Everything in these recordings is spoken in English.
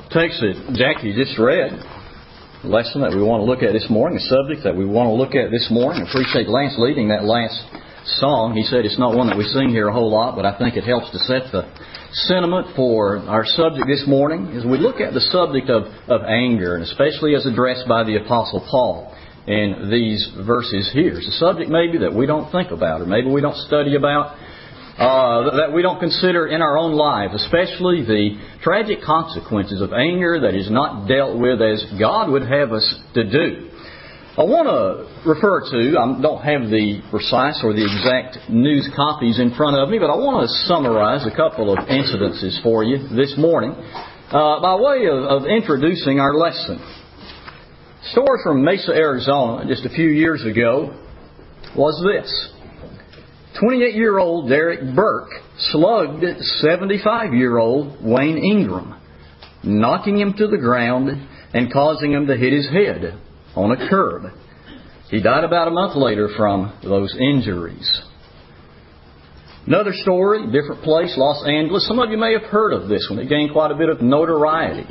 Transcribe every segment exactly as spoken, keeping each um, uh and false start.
text that Jackie just read, the lesson that we want to look at this morning, the subject that we want to look at this morning. I appreciate Lance leading that last song. He said it's not one that we sing here a whole lot, but I think it helps to set the sentiment for our subject this morning as we look at the subject of, of anger, and especially as addressed by the Apostle Paul in these verses here. It's a subject maybe that we don't think about, or maybe we don't study about, Uh, that we don't consider in our own life, especially the tragic consequences of anger that is not dealt with as God would have us to do. I want to refer to, I don't have the precise or the exact news copies in front of me, but I want to summarize a couple of incidences for you this morning uh, by way of, of introducing our lesson. Story from Mesa, Arizona, just a few years ago, was this. twenty-eight-year-old Derek Burke slugged seventy-five-year-old Wayne Ingram, knocking him to the ground and causing him to hit his head on a curb. He died about a month later from those injuries. Another story, different place, Los Angeles. Some of you may have heard of this one. It gained quite a bit of notoriety.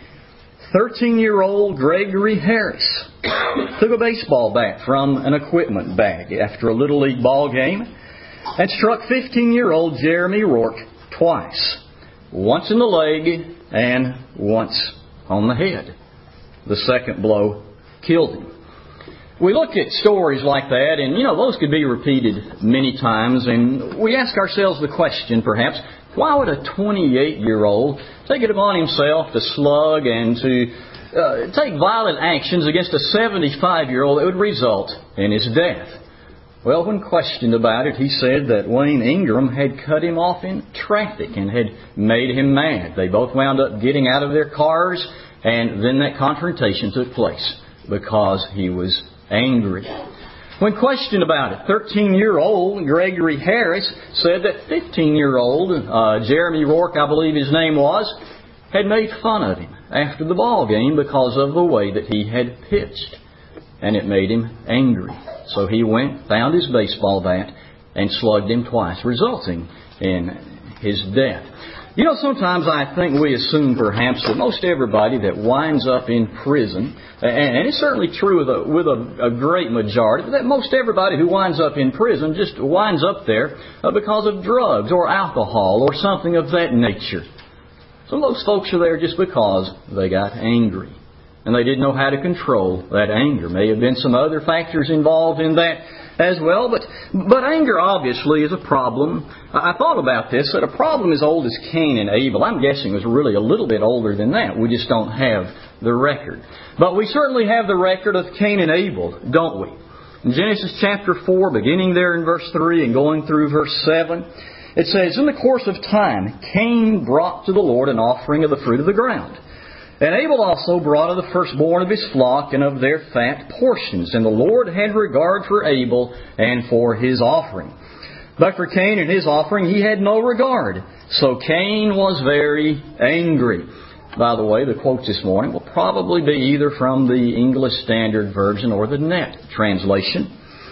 thirteen-year-old Gregory Harris took a baseball bat from an equipment bag after a Little League ball game and struck fifteen-year-old Jeremy Rourke twice. Once in the leg and once on the head. The second blow killed him. We look at stories like that, and, you know, those could be repeated many times, and we ask ourselves the question, perhaps, why would a twenty-eight-year-old take it upon himself to slug and to uh, take violent actions against a seventy-five-year-old that would result in his death? Well, when questioned about it, he said that Wayne Ingram had cut him off in traffic and had made him mad. They both wound up getting out of their cars, and then that confrontation took place because he was angry. When questioned about it, thirteen-year-old Gregory Harris said that fifteen-year-old uh, Jeremy Rourke, I believe his name was, had made fun of him after the ball game because of the way that he had pitched. And it made him angry. So he went, found his baseball bat, and slugged him twice, resulting in his death. You know, sometimes I think we assume perhaps that most everybody that winds up in prison, and it's certainly true with a, with a, a great majority, that most everybody who winds up in prison just winds up there because of drugs or alcohol or something of that nature. Some of those folks are there just because they got angry. And they didn't know how to control that anger. May have been some other factors involved in that as well. But but anger obviously is a problem. I thought about this, that a problem as old as Cain and Abel, I'm guessing was really a little bit older than that. We just don't have the record. But we certainly have the record of Cain and Abel, don't we? In Genesis chapter four, beginning there in verse three and going through verse seven, it says, "In the course of time, Cain brought to the Lord an offering of the fruit of the ground. And Abel also brought of the firstborn of his flock and of their fat portions. And the Lord had regard for Abel and for his offering. But for Cain and his offering he had no regard. So Cain was very angry." By the way, the quote this morning will probably be either from the English Standard Version or the Net translation.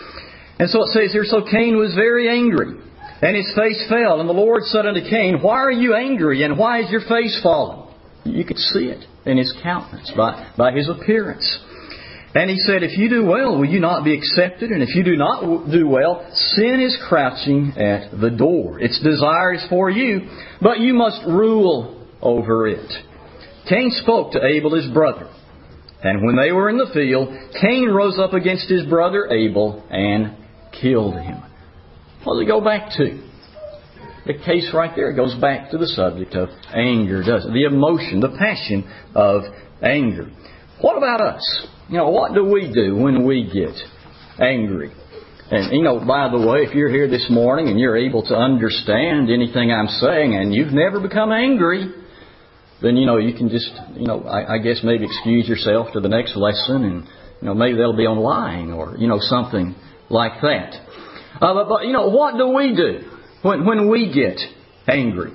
And so it says here, "So Cain was very angry, and his face fell. And the Lord said unto Cain, Why are you angry, and why is your face fallen?" You could see it in his countenance, by, by his appearance. "And he said, If you do well, will you not be accepted? And if you do not do well, sin is crouching at the door. Its desire is for you, but you must rule over it. Cain spoke to Abel his brother. And when they were in the field, Cain rose up against his brother Abel and killed him." What does it go back to? The case right there goes back to the subject of anger, doesn't it? The emotion, the passion of anger. What about us? You know, what do we do when we get angry? And, you know, by the way, if you're here this morning and you're able to understand anything I'm saying and you've never become angry, then, you know, you can just, you know, I, I guess maybe excuse yourself to the next lesson, and, you know, maybe that'll be online or, you know, something like that. Uh, but, but, you know, what do we do when, when we get angry?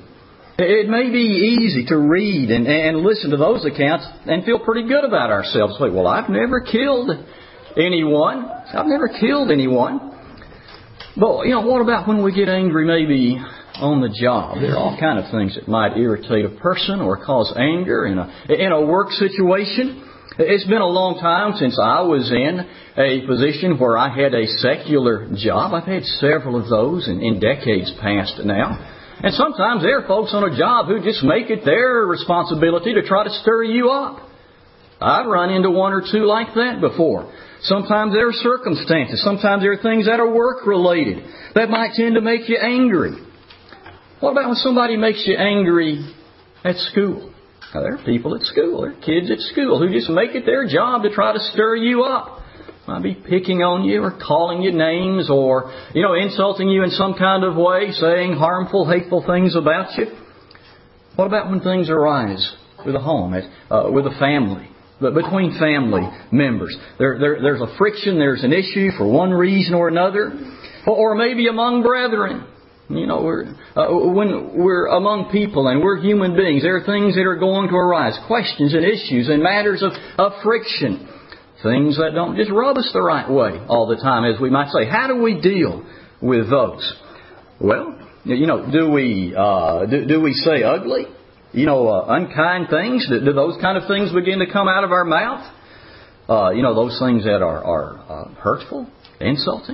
It may be easy to read and, and listen to those accounts and feel pretty good about ourselves. Like, well, I've never killed anyone. I've never killed anyone. But, you know, what about when we get angry maybe on the job. There are all kind of things that might irritate a person or cause anger in a, in a work situation. It's been a long time since I was in a position where I had a secular job. I've had several of those in, in decades past now. And sometimes there are folks on a job who just make it their responsibility to try to stir you up. I've run into one or two like that before. Sometimes there are circumstances. Sometimes there are things that are work-related that might tend to make you angry. What about when somebody makes you angry at school? Now, there are people at school, there are kids at school who just make it their job to try to stir you up. Might be picking on you or calling you names or, you know, insulting you in some kind of way, saying harmful, hateful things about you. What about when things arise with a home, uh, with a family, but between family members? There, there, there's a friction, there's an issue for one reason or another, or, or maybe among brethren. You know, we're, uh, when we're among people and we're human beings, there are things that are going to arise, questions and issues and matters of, of friction, things that don't just rub us the right way all the time, as we might say. How do we deal with those? Well, you know, do we uh, do, do we say ugly, you know, uh, unkind things? Do, do those kind of things begin to come out of our mouth? Uh, you know, those things that are, are uh, hurtful, insulting.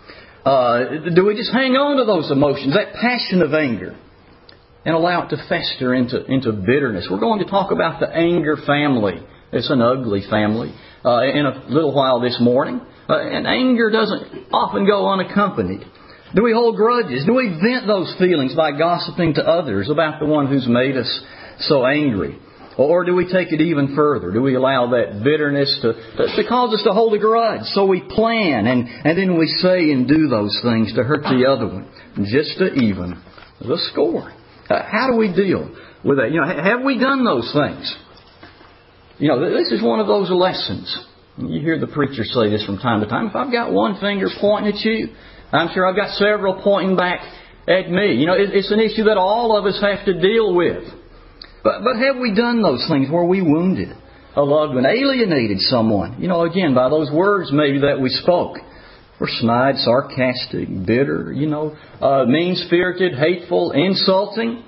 Uh, do we just hang on to those emotions, that passion of anger, and allow it to fester into, into bitterness? We're going to talk about the anger family. It's an ugly family uh, in a little while this morning. Uh, and anger doesn't often go unaccompanied. Do we hold grudges? Do we vent those feelings by gossiping to others about the one who's made us so angry? Or do we take it even further? Do we allow that bitterness to, to cause us to hold a grudge? So we plan and, and then we say and do those things to hurt the other one, just to even the score. Uh, how do we deal with that? You know, have we done those things? You know, this is one of those lessons. You hear the preacher say this from time to time. If I've got one finger pointing at you, I'm sure I've got several pointing back at me. You know, it, it's an issue that all of us have to deal with. But, but have we done those things where we wounded a loved one, alienated someone? You know, again, by those words maybe that we spoke. We're snide, sarcastic, bitter, you know, uh, mean-spirited, hateful, insulting.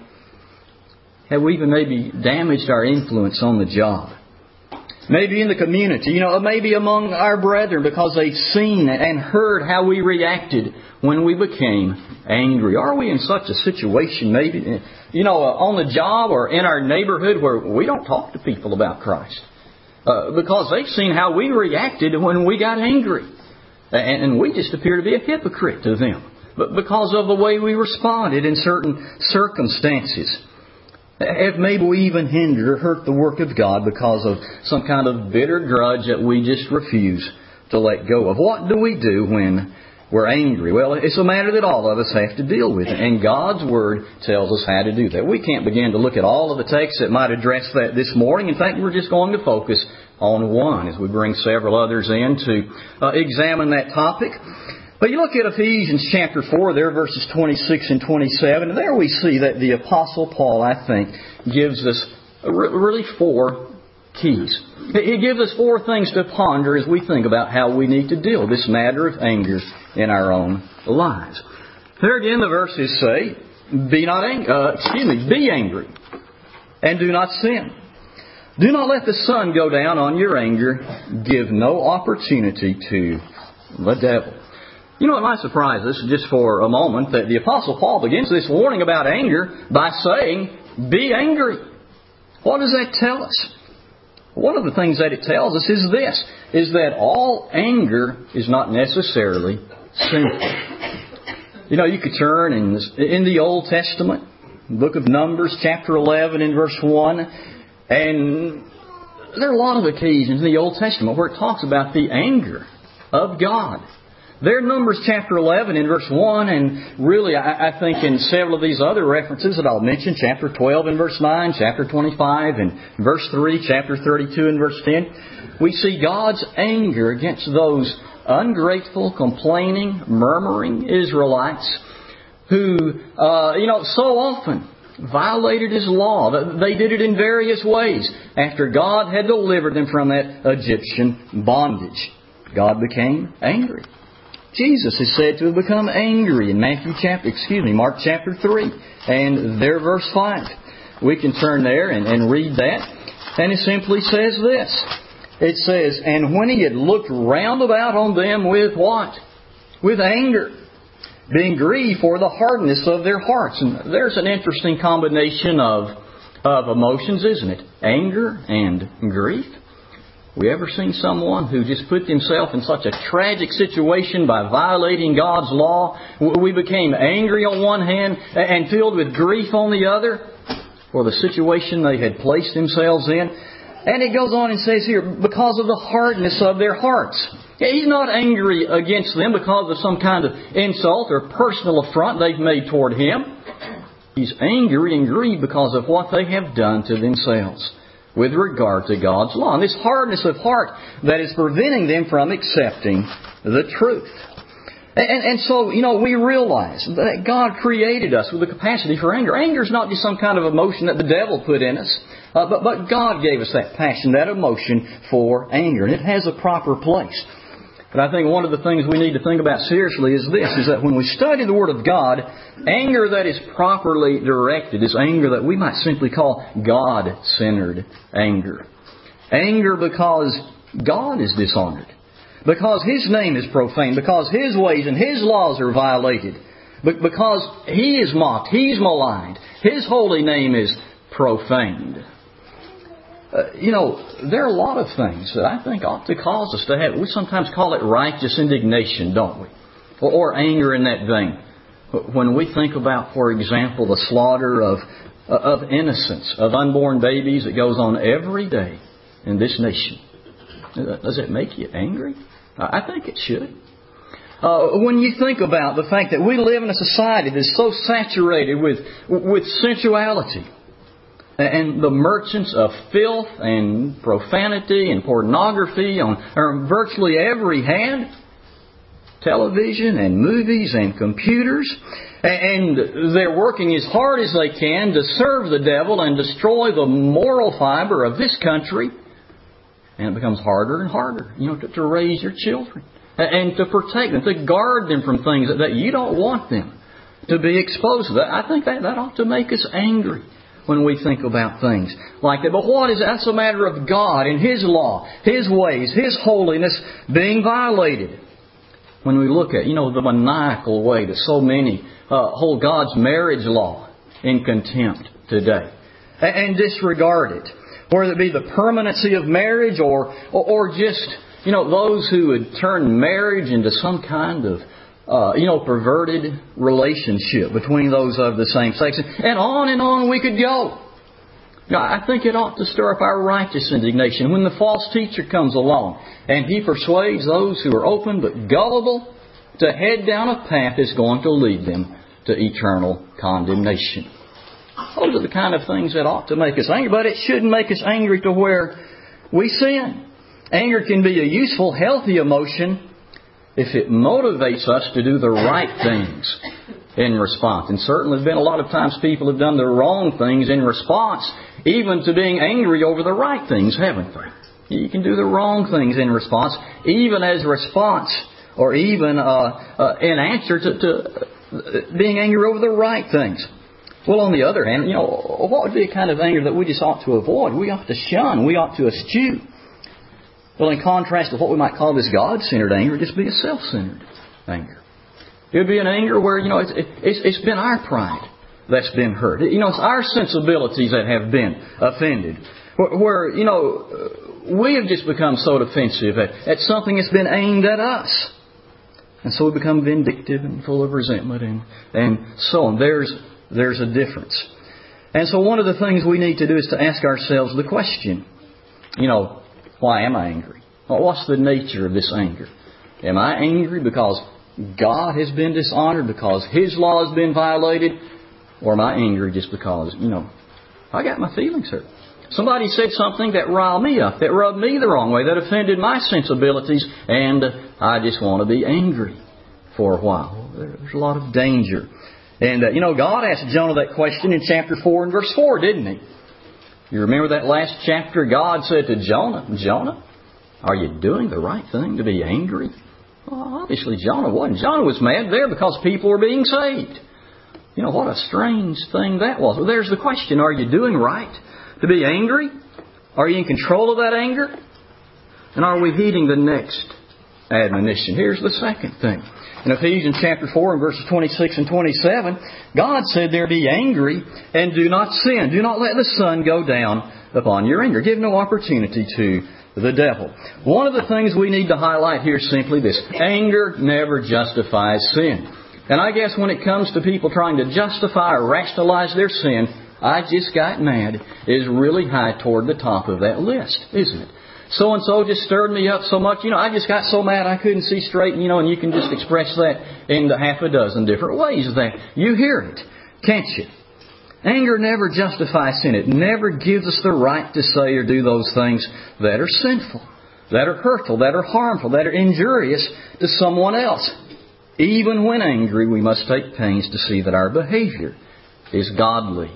Have we even maybe damaged our influence on the job? Maybe in the community, you know, maybe among our brethren because they've seen and heard how we reacted when we became angry. Are we in such a situation maybe, you know, on the job or in our neighborhood where we don't talk to people about Christ? Uh, because they've seen how we reacted when we got angry. And, and we just appear to be a hypocrite to them. But because of the way we responded in certain circumstances. Have maybe we even hindered or hurt the work of God because of some kind of bitter grudge that we just refuse to let go of? What do we do when we're angry? Well, it's a matter that all of us have to deal with. And God's Word tells us how to do that. We can't begin to look at all of the texts that might address that this morning. In fact, we're just going to focus on one as we bring several others in to uh, examine that topic. But you look at Ephesians chapter four, there, verses twenty-six and twenty-seven, and there we see that the Apostle Paul, I think, gives us really four keys. He gives us four things to ponder as we think about how we need to deal with this matter of anger in our own lives. There again, the verses say, "Be not angry, uh, excuse me, be angry, and do not sin. Do not let the sun go down on your anger. Give no opportunity to the devil." You know, it might surprise us just for a moment that the Apostle Paul begins this warning about anger by saying, be angry. What does that tell us? One of the things that it tells us is this, is that all anger is not necessarily sinful. You know, you could turn in, this, in the Old Testament, book of Numbers, chapter eleven and verse one, and there are a lot of occasions in the Old Testament where it talks about the anger of God. There in Numbers chapter eleven in verse one, and really I, I think in several of these other references that I'll mention, chapter twelve and verse nine, chapter twenty-five and verse three, chapter thirty-two and verse ten, we see God's anger against those ungrateful, complaining, murmuring Israelites who, uh, you know, so often violated His law. They did it in various ways after God had delivered them from that Egyptian bondage. God became angry. Jesus is said to have become angry in Matthew chapter, excuse me, Mark chapter three, and there verse five. We can turn there and, and read that, and it simply says this. It says, "And when he had looked round about on them with what? With anger, being grieved for the hardness of their hearts." And there's an interesting combination of, of emotions, isn't it? Anger and grief. We ever seen someone who just put himself in such a tragic situation by violating God's law? We became angry on one hand and filled with grief on the other for the situation they had placed themselves in. And it goes on and says here, because of the hardness of their hearts. He's not angry against them because of some kind of insult or personal affront they've made toward Him. He's angry and grieved because of what they have done to themselves with regard to God's law. And this hardness of heart that is preventing them from accepting the truth. And, and so, you know, we realize that God created us with the capacity for anger. Anger is not just some kind of emotion that the devil put in us. Uh, but, but God gave us that passion, that emotion for anger. And it has a proper place. But I think one of the things we need to think about seriously is this, is that when we study the Word of God, anger that is properly directed is anger that we might simply call God-centered anger. Anger because God is dishonored. Because His name is profaned. Because His ways and His laws are violated. Because He is mocked. He's maligned. His holy name is profaned. Uh, you know, there are a lot of things that I think ought to cause us to have. We sometimes call it righteous indignation, don't we? Or, or anger in that vein. When we think about, for example, the slaughter of, of innocents, of unborn babies that goes on every day in this nation. Does it make you angry? I think it should. Uh, when you think about the fact that we live in a society that's so saturated with, with sensuality, and the merchants of filth and profanity and pornography on, on virtually every hand, television and movies and computers, and they're working as hard as they can to serve the devil and destroy the moral fiber of this country. And it becomes harder and harder, you know, to, to raise your children and to protect them, to guard them from things that, that you don't want them to be exposed to. I think that, that ought to make us angry when we think about things like that. But what is that? That's a matter of God and His law, His ways, His holiness being violated. When we look at, you know, the maniacal way that so many uh, hold God's marriage law in contempt today and, and disregard it. Whether it be the permanency of marriage or, or, or just, you know, those who would turn marriage into some kind of Uh, you know, perverted relationship between those of the same sex. And on and on we could go. Now, I think it ought to stir up our righteous indignation when the false teacher comes along and he persuades those who are open but gullible to head down a path that's going to lead them to eternal condemnation. Those are the kind of things that ought to make us angry, but it shouldn't make us angry to where we sin. Anger can be a useful, healthy emotion if it motivates us to do the right things in response. And certainly there's been a lot of times people have done the wrong things in response, even to being angry over the right things, haven't they? You can do the wrong things in response, even as a response, or even uh, uh, in answer to, to being angry over the right things. Well, on the other hand, you know, what would be a kind of anger that we just ought to avoid? We ought to shun. We ought to eschew. Well, in contrast to what we might call this God-centered anger, it'd just be a self-centered anger. It would be an anger where, you know, it's, it's, it's been our pride that's been hurt. You know, it's our sensibilities that have been offended. Where, where you know, we have just become so defensive at, at something that's been aimed at us. And so we become vindictive and full of resentment and, and so on. There's, there's a difference. And so one of the things we need to do is to ask ourselves the question, you know, why am I angry? Well, what's the nature of this anger? Am I angry because God has been dishonored, because His law has been violated? Or am I angry just because, you know, I got my feelings hurt? Somebody said something that riled me up, that rubbed me the wrong way, that offended my sensibilities, and I just want to be angry for a while. There's a lot of danger. And, uh, you know, God asked Jonah that question in chapter four and verse four, didn't He? You remember that last chapter? God said to Jonah, Jonah, are you doing the right thing to be angry? Well, obviously Jonah wasn't. Jonah was mad there because people were being saved. You know, what a strange thing that was. Well, there's the question. Are you doing right to be angry? Are you in control of that anger? And are we heeding the next admonition? Here's the second thing. In Ephesians chapter four and verses twenty-six and twenty-seven, God said there, be angry and do not sin. Do not let the sun go down upon your anger. Give no opportunity to the devil. One of the things we need to highlight here is simply this. Anger never justifies sin. And I guess when it comes to people trying to justify or rationalize their sin, I just got mad is really high toward the top of that list, isn't it? So-and-so just stirred me up so much, you know, I just got so mad I couldn't see straight, you know, and you can just express that in half a dozen different ways that you hear it, can't you? Anger never justifies sin. It never gives us the right to say or do those things that are sinful, that are hurtful, that are harmful, that are injurious to someone else. Even when angry, we must take pains to see that our behavior is godly.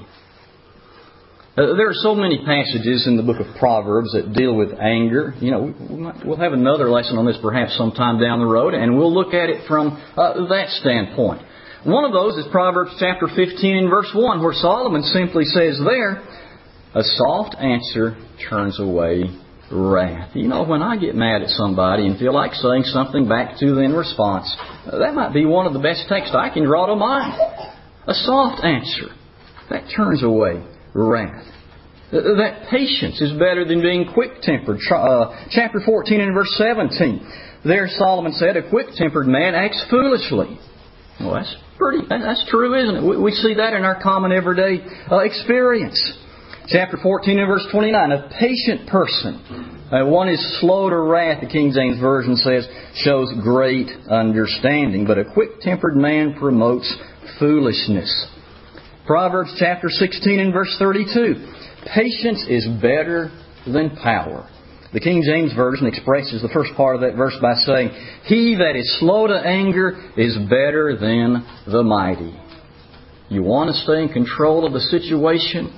Uh, there are so many passages in the book of Proverbs that deal with anger. You know, we might, we'll have another lesson on this perhaps sometime down the road, and we'll look at it from uh, that standpoint. One of those is Proverbs chapter fifteen and verse one, where Solomon simply says there, a soft answer turns away wrath. You know, when I get mad at somebody and feel like saying something back to them in response, uh, that might be one of the best texts I can draw to mind. A soft answer, that turns away wrath. That patience is better than being quick-tempered. Uh, chapter fourteen and verse seventeen. There Solomon said, a quick-tempered man acts foolishly. Well, that's pretty, that's true, isn't it? We, we see that in our common everyday uh, experience. Chapter fourteen and verse twenty-nine. A patient person, uh, one is slow to wrath, the King James Version says, shows great understanding. But a quick-tempered man promotes foolishness. Proverbs chapter sixteen and verse thirty-two. Patience is better than power. The King James Version expresses the first part of that verse by saying, he that is slow to anger is better than the mighty. You want to stay in control of the situation?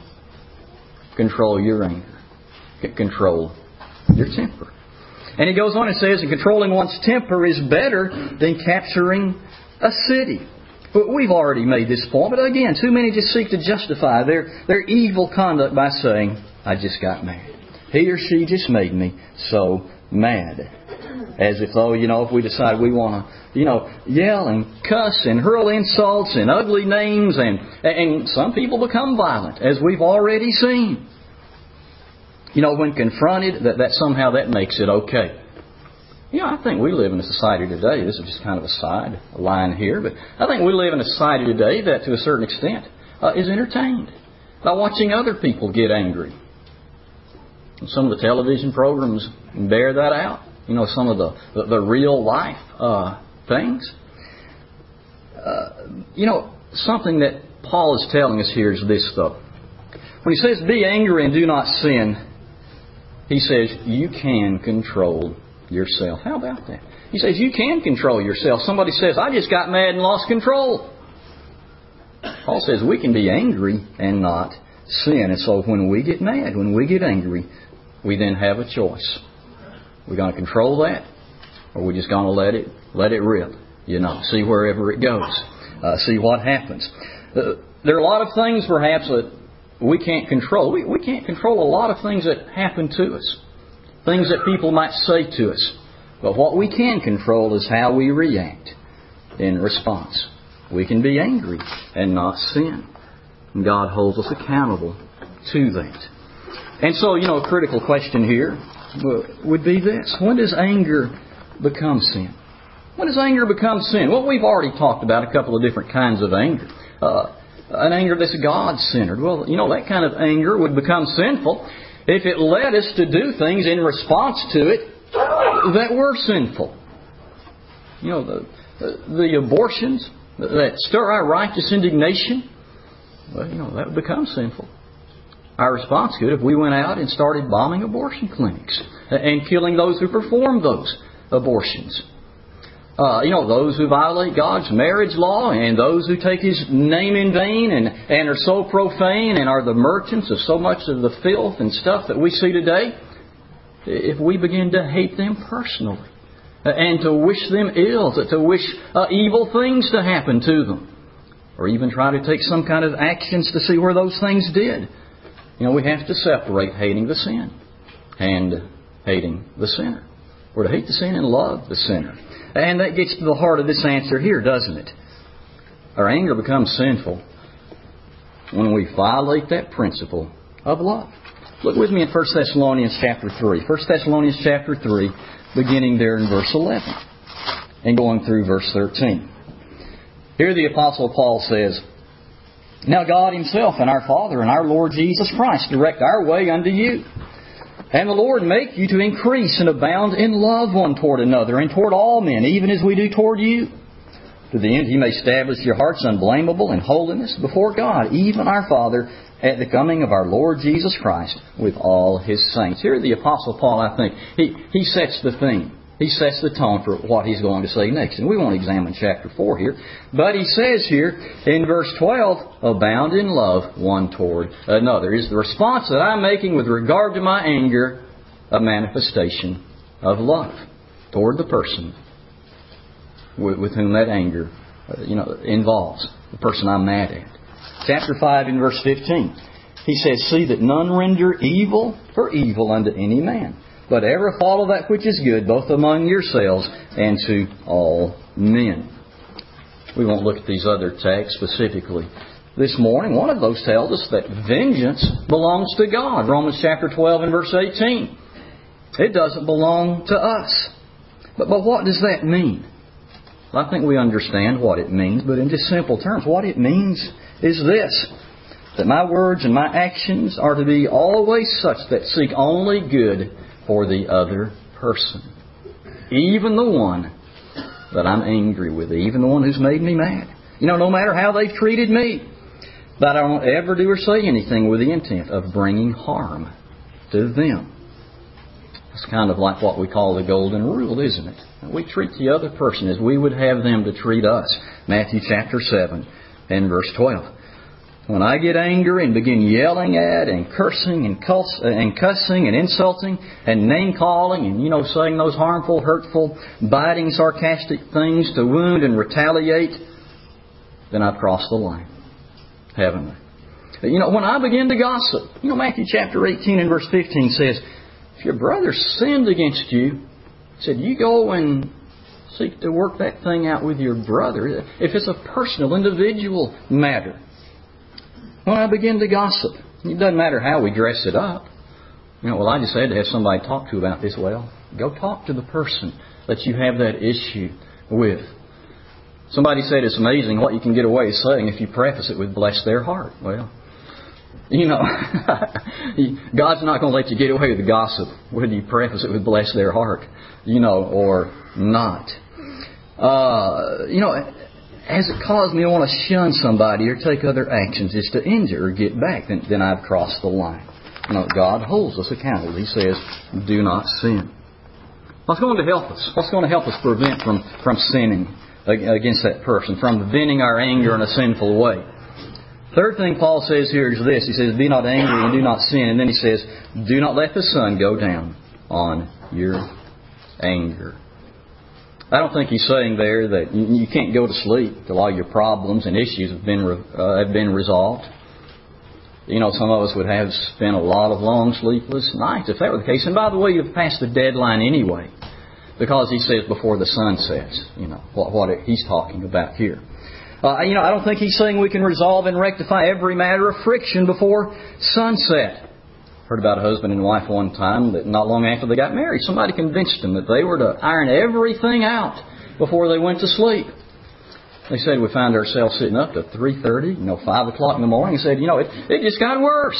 Control your anger. Control your temper. And he goes on and says, controlling one's temper is better than capturing a city. But we've already made this point, but again, too many just seek to justify their, their evil conduct by saying, I just got mad. He or she just made me so mad. As if though, you know, if we decide we want to, you know, yell and cuss and hurl insults and ugly names, and, and some people become violent, as we've already seen. You know, when confronted, that, that somehow that makes it okay. You know, I think we live in a society today, this is just kind of a side line here, but I think we live in a society today that to a certain extent uh, is entertained by watching other people get angry. And some of the television programs bear that out. You know, some of the, the, the real life uh, things. Uh, you know, something that Paul is telling us here is this, though. When he says, be angry and do not sin, he says, you can control yourself. How about that? He says you can control yourself. Somebody says, I just got mad and lost control. Paul says we can be angry and not sin. And so when we get mad, when we get angry, we then have a choice. We're going to control that, or we're just going to let it let it rip. You know, see wherever it goes. Uh, see what happens. Uh, there are a lot of things perhaps that we can't control. We, we can't control a lot of things that happen to us. Things that people might say to us. But what we can control is how we react in response. We can be angry and not sin. And God holds us accountable to that. And so, you know, a critical question here would be this. When does anger become sin? When does anger become sin? Well, we've already talked about a couple of different kinds of anger. Uh, an anger that's God-centered. Well, you know, that kind of anger would become sinful if it led us to do things in response to it that were sinful. You know, the, the, the abortions that stir our righteous indignation, well, you know, that would become sinful. Our response could if we went out and started bombing abortion clinics and killing those who perform those abortions. Uh, you know, those who violate God's marriage law and those who take His name in vain and, and are so profane and are the merchants of so much of the filth and stuff that we see today. If we begin to hate them personally and to wish them ill, to, to wish uh, evil things to happen to them, or even try to take some kind of actions to see where those things did. You know, we have to separate hating the sin and hating the sinner. We're to hate the sin and love the sinner. And that gets to the heart of this answer here, doesn't it? Our anger becomes sinful when we violate that principle of love. Look with me in First Thessalonians chapter three. First Thessalonians chapter three, beginning there in verse eleven and going through verse thirteen. Here the Apostle Paul says, "Now God Himself and our Father and our Lord Jesus Christ direct our way unto you. And the Lord make you to increase and abound in love one toward another and toward all men, even as we do toward you. To the end He may establish your hearts unblameable in holiness before God, even our Father, at the coming of our Lord Jesus Christ with all His saints." Here the Apostle Paul, I think, he, he sets the theme. He sets the tone for what he's going to say next. And we won't examine chapter four here. But he says here in verse twelve, "Abound in love one toward another." Is the response that I'm making with regard to my anger a manifestation of love toward the person with, with whom that anger uh, you know, involves, the person I'm mad at? Chapter five in verse fifteen. He says, "See that none render evil for evil unto any man, but ever follow that which is good, both among yourselves and to all men." We won't look at these other texts specifically this morning. One of those tells us that vengeance belongs to God. Romans chapter twelve and verse eighteen. It doesn't belong to us. But, but what does that mean? Well, I think we understand what it means, but in just simple terms, what it means is this: that my words and my actions are to be always such that seek only good for the other person. Even the one that I'm angry with, even the one who's made me mad. You know, no matter how they've treated me, that I don't ever do or say anything with the intent of bringing harm to them. It's kind of like what we call the golden rule, isn't it? We treat the other person as we would have them to treat us. Matthew chapter seven and verse twelve. When I get angry and begin yelling at and cursing and, cuss, and cussing and insulting and name-calling and, you know, saying those harmful, hurtful, biting, sarcastic things to wound and retaliate, then I've crossed the line, haven't I? You know, when I begin to gossip, you know, Matthew chapter eighteen and verse fifteen says, if your brother sinned against you, said you go and seek to work that thing out with your brother. If it's a personal, individual matter. When I begin to gossip, it doesn't matter how we dress it up. You know, well, I just had to have somebody talk to about this. Well, go talk to the person that you have that issue with. Somebody said it's amazing what you can get away with saying if you preface it with "bless their heart." Well, you know, God's not going to let you get away with gossip whether you preface it with "bless their heart," you know, or not. Uh, you know, has it caused me to want to shun somebody or take other actions just to injure or get back? Then, then I've crossed the line. You know, God holds us accountable. He says, do not sin. What's going to help us? What's going to help us prevent from, from sinning against that person, from venting our anger in a sinful way? Third thing Paul says here is this. He says, be not angry and do not sin. And then he says, do not let the sun go down on your anger. I don't think he's saying there that you can't go to sleep till all your problems and issues have been uh, have been resolved. You know, some of us would have spent a lot of long sleepless nights if that were the case. And by the way, you've passed the deadline anyway, because he says before the sun sets. You know what what he's talking about here. Uh, you know, I don't think he's saying we can resolve and rectify every matter of friction before sunset. Heard about a husband and wife one time that not long after they got married, somebody convinced them that they were to iron everything out before they went to sleep. They said, we found ourselves sitting up to three thirty, you know, five o'clock in the morning. He said, you know, it, it just got worse.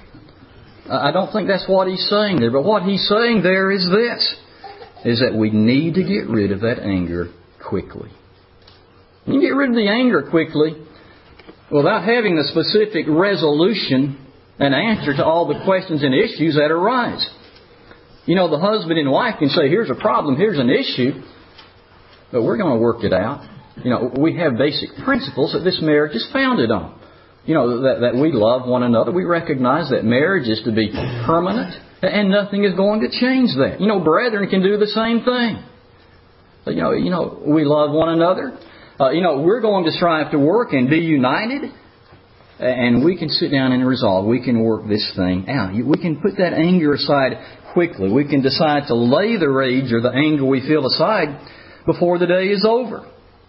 I don't think that's what he's saying there. But what he's saying there is this, is that we need to get rid of that anger quickly. You get rid of the anger quickly without having the specific resolution and answer to all the questions and issues that arise. You know, the husband and wife can say, here's a problem, here's an issue, but we're going to work it out. You know, we have basic principles that this marriage is founded on. You know, that, that we love one another. We recognize that marriage is to be permanent and nothing is going to change that. You know, brethren can do the same thing. You know, you know, we love one another. Uh, you know, we're going to strive to work and be united. And we can sit down and resolve. We can work this thing out. We can put that anger aside quickly. We can decide to lay the rage or the anger we feel aside before the day is over.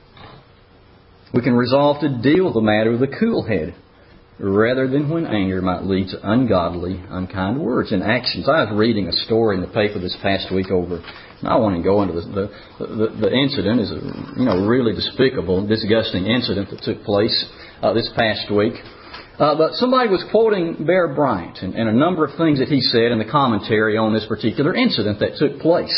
We can resolve to deal with the matter with a cool head, rather than when anger might lead to ungodly, unkind words and actions. I was reading a story in the paper this past week over, and I want to go into the the, the, the incident. Is a you know really despicable, disgusting incident that took place uh, this past week. Uh, but somebody was quoting Bear Bryant and, and a number of things that he said in the commentary on this particular incident that took place.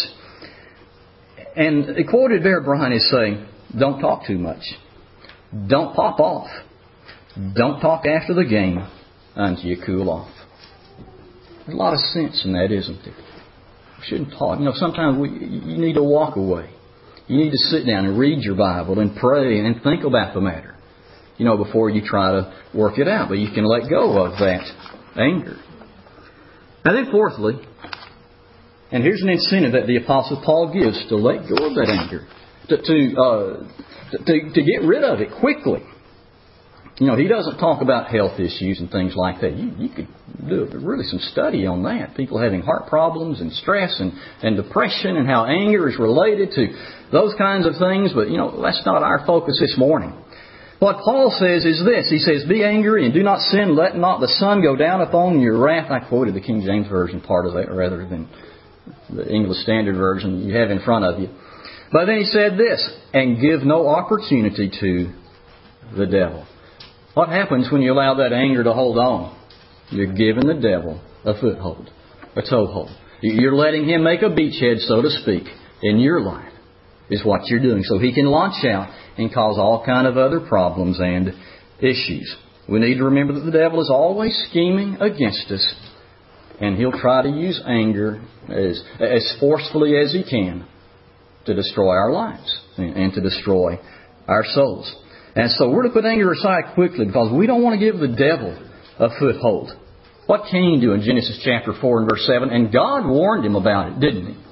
And he quoted Bear Bryant as saying, "Don't talk too much. Don't pop off. Don't talk after the game until you cool off." There's a lot of sense in that, isn't there? We shouldn't talk. You know, sometimes we, you need to walk away. You need to sit down and read your Bible and pray and think about the matter, you know, before you try to work it out. But you can let go of that anger. And then fourthly, and here's an incentive that the Apostle Paul gives to let go of that anger, to to, uh, to, to get rid of it quickly. You know, he doesn't talk about health issues and things like that. You, you could do really some study on that. People having heart problems and stress and, and depression and how anger is related to those kinds of things. But, you know, that's not our focus this morning. What Paul says is this. He says, "Be angry and do not sin. Let not the sun go down upon your wrath." I quoted the King James Version part of that rather than the English Standard Version you have in front of you. But then he said this, "And give no opportunity to the devil." What happens when you allow that anger to hold on? You're giving the devil a foothold, a toehold. You're letting him make a beachhead, so to speak, in your life, is what you're doing. So he can launch out and cause all kind of other problems and issues. We need to remember that the devil is always scheming against us, and he'll try to use anger as, as forcefully as he can to destroy our lives and, and to destroy our souls. And so we're to put anger aside quickly because we don't want to give the devil a foothold. What Cain do in Genesis chapter four and verse seven? And God warned him about it, didn't he?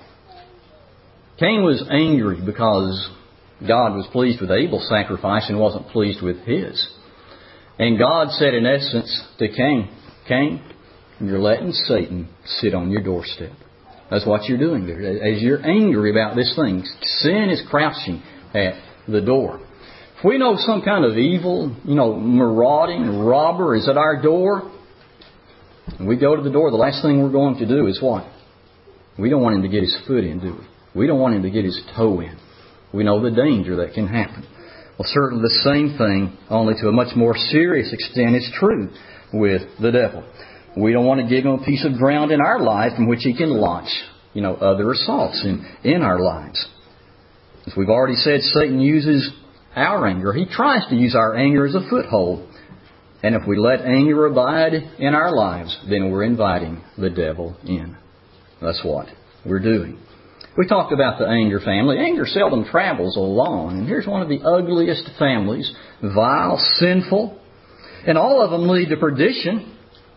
Cain was angry because God was pleased with Abel's sacrifice and wasn't pleased with his. And God said in essence to Cain, "Cain, you're letting Satan sit on your doorstep." That's what you're doing there. As you're angry about this thing, sin is crouching at the door. If we know some kind of evil, you know, marauding robber is at our door, and we go to the door, the last thing we're going to do is what? We don't want him to get his foot in, do we? We don't want him to get his toe in. We know the danger that can happen. Well, certainly the same thing, only to a much more serious extent, is true with the devil. We don't want to give him a piece of ground in our life from which he can launch, you know, other assaults in, in our lives. As we've already said, Satan uses our anger. He tries to use our anger as a foothold. And if we let anger abide in our lives, then we're inviting the devil in. That's what we're doing. We talked about the anger family. Anger seldom travels alone. And here's one of the ugliest families. Vile, sinful. And all of them lead to perdition.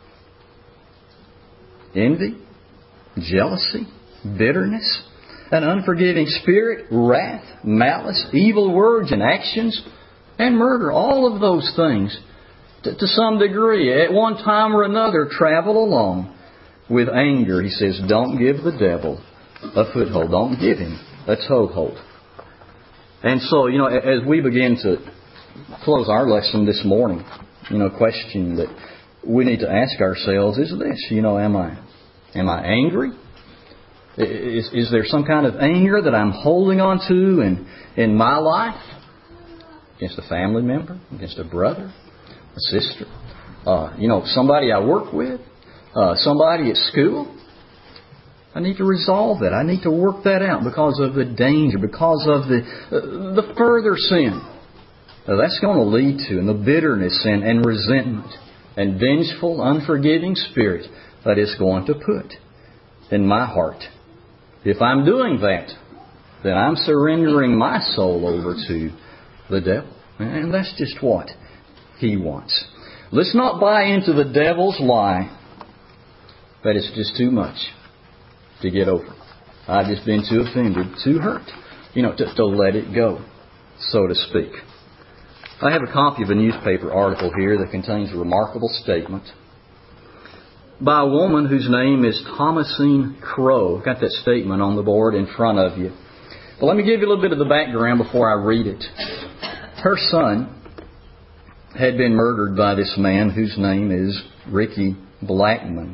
Envy, jealousy, bitterness, an unforgiving spirit, wrath, malice, evil words and actions, and murder. All of those things, to, to some degree, at one time or another, travel along with anger. He says, don't give the devil a foothold. Don't give him a toehold. And so, you know, as we begin to close our lesson this morning, you know, a question that we need to ask ourselves is this. You know, am I, am I angry? Is, is there some kind of anger that I'm holding on to in, in my life? Against a family member? Against a brother? A sister? Uh, you know, somebody I work with? Uh, somebody at school? I need to resolve that. I need to work that out because of the danger, because of the uh, the further sin now that's going to lead to, and the bitterness and, and resentment and vengeful, unforgiving spirit that it's going to put in my heart. If I'm doing that, then I'm surrendering my soul over to the devil. And that's just what he wants. Let's not buy into the devil's lie that it's just too much to get over. I've just been too offended, too hurt you know, to, to let it go, so to speak. I have a copy of a newspaper article here that contains a remarkable statement by a woman whose name is Thomasine Crow. I've got that statement on the board in front of you. But let me give you a little bit of the background before I read it. Her son had been murdered by this man whose name is Ricky Blackman.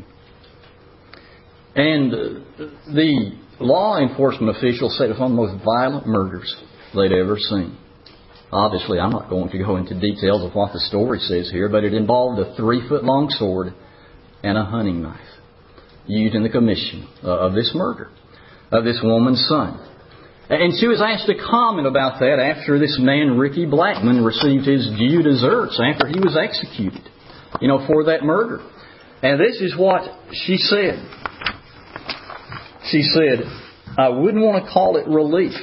And the law enforcement officials said it was one of the most violent murders they'd ever seen. Obviously, I'm not going to go into details of what the story says here, but it involved a three-foot-long sword and a hunting knife used in the commission of this murder of this woman's son. And she was asked to comment about that after this man, Ricky Blackman, received his due deserts after he was executed, you know, for that murder. And this is what she said. She said, I wouldn't want to call it relief.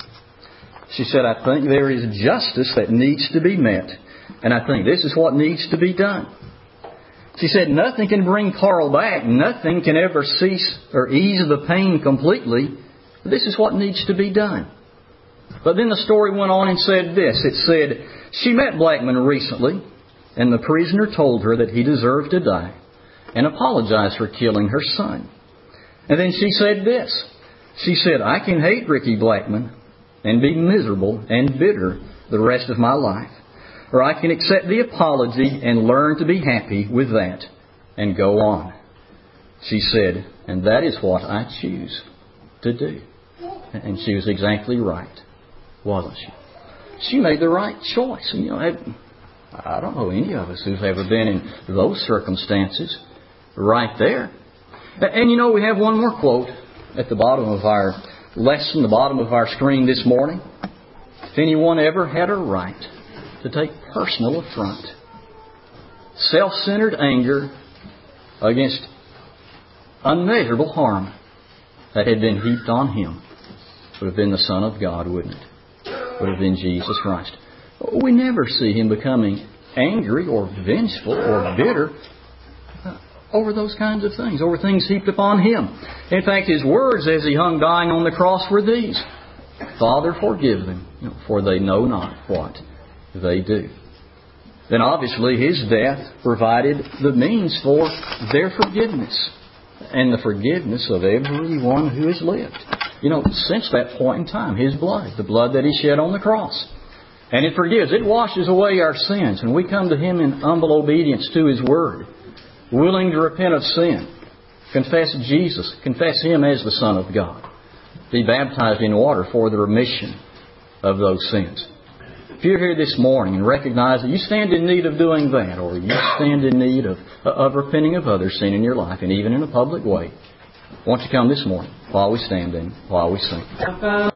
She said, I think there is justice that needs to be met, and I think this is what needs to be done. She said, nothing can bring Carl back. Nothing can ever cease or ease the pain completely. This is what needs to be done. But then the story went on and said this. It said, she met Blackman recently, and the prisoner told her that he deserved to die and apologized for killing her son. And then she said this. She said, I can hate Ricky Blackman and be miserable and bitter the rest of my life. Or I can accept the apology and learn to be happy with that and go on. She said, and that is what I choose to do. And she was exactly right, wasn't she? She made the right choice. You know, I don't know any of us who's ever been in those circumstances right there. And you know, we have one more quote at the bottom of our lesson, the bottom of our screen this morning. If anyone ever had a right to take personal affront, self-centered anger against unmeasurable harm that had been heaped on him, would have been the Son of God, wouldn't it? Would have been Jesus Christ. We never see him becoming angry or vengeful or bitter over those kinds of things, over things heaped upon him. In fact, his words as he hung dying on the cross were these: Father, forgive them, for they know not what they do. Then obviously his death provided the means for their forgiveness and the forgiveness of everyone who has lived. You know, since that point in time, his blood, the blood that he shed on the cross. And it forgives. It washes away our sins. And we come to him in humble obedience to his word, willing to repent of sin, confess Jesus, confess him as the Son of God, be baptized in water for the remission of those sins. If you're here this morning and recognize that you stand in need of doing that, or you stand in need of, of repenting of other sin in your life, and even in a public way, won't you come this morning while we stand and while we sing?